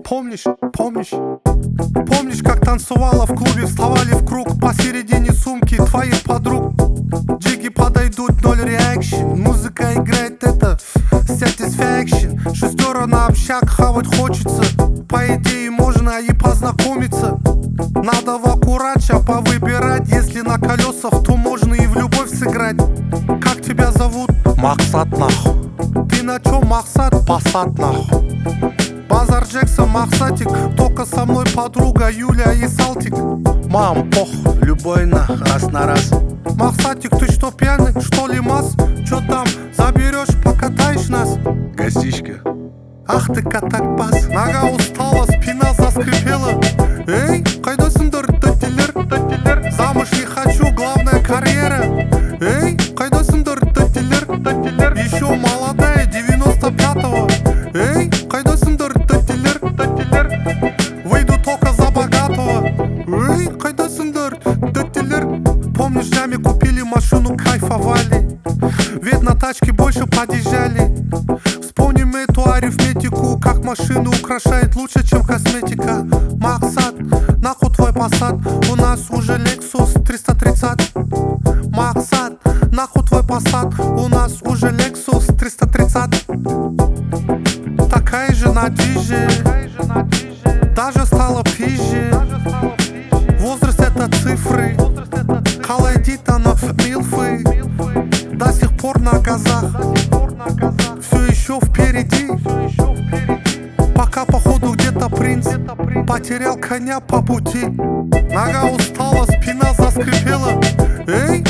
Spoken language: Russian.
Помнишь, как танцевала в клубе, вставали в круг посередине сумки твоих подруг. Джиги подойдут, ноль реакшн, музыка играет, это satisfaction. Шестеро на общак, хавать хочется, по идее можно и познакомиться. Надо в аккуратча повыбирать, если на колесах, то можно и в любовь сыграть. Как тебя зовут? Максат нахуй. Ты на чём, Максат? Пассат нахуй. Базар Джексон, Максатик, только со мной подруга Юля и Салтик. Мам, похуй, любой раз на раз. Максатик, ты что, пьяный, что ли, мас? Чё там, заберешь, покатаешь нас? Гостичка. Ах ты катакбас. Нога устала, спина заскрипела. Эй, қайдасыңдар, тәттелер? Замуж не хочу, главная карьера. Эй, қайдасыңдар, тәттелер? Еще молодая, 95-го. Эй, қайдасыңдар, тәттелер? Выйду только за богатого. Эй, қайдасыңдар, тәттелер? Помнишь, днями купили машину, кайфовали, ведь на тачке больше подъезжали. Вспомним эту арифметику, как машину украшает лучше, чем косметика. Максат, нахуй твой Passat, у нас уже Lexus 330. Максат, нахуй твой Passat, у нас уже Lexus 330. Такая же на диже, даже стала пизже. Возраст это цифры, колодит она в милфы. До сих пор на газах, все еще впереди. Пока походу где-то принц потерял коня по пути. Нога устала, спина заскрипела. Эй,